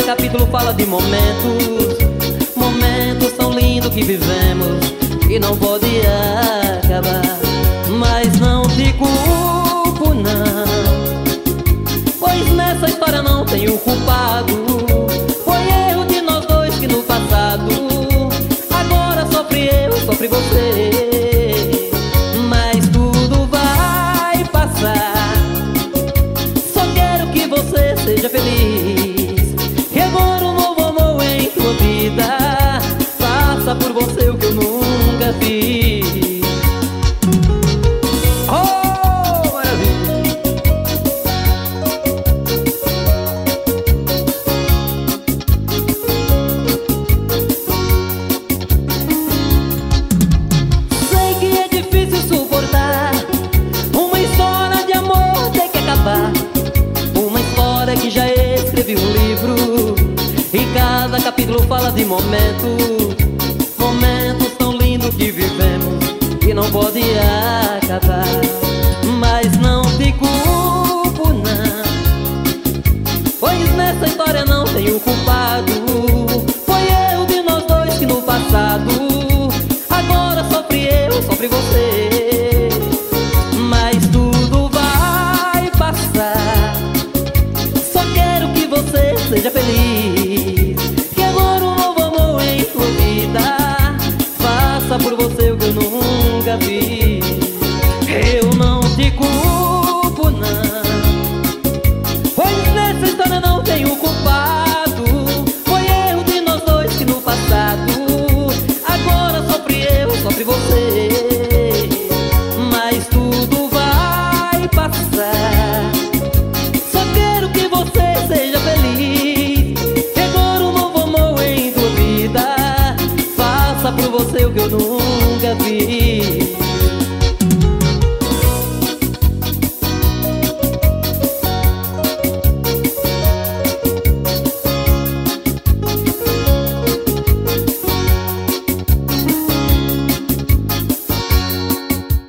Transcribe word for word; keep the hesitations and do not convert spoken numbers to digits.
capítulo fala de momentos, momentos tão lindos que vivemos e não pode acabar. Mas não te culpo não, pois nessa história não tem o culpado. Foi erro de nós dois que no passado, agora sofre eu, sofre você. Mas tudo vai passar, só quero que você seja feliz. Que agora um novo amor em tua vida faça por você o que eu nunca fiz. Oh, maravilha! Sei que é difícil suportar uma história de amor ter que acabar, uma história que já escrevi um livro e cada capítulo fala de momentos, momentos tão lindos que vivemos e não pode acabar. Mas não te culpo não, pois nessa história não tem o culpado. Foi erro de nós dois que no passado, agora sofre eu, sofre você. Mas tudo vai passar, só quero que você seja feliz.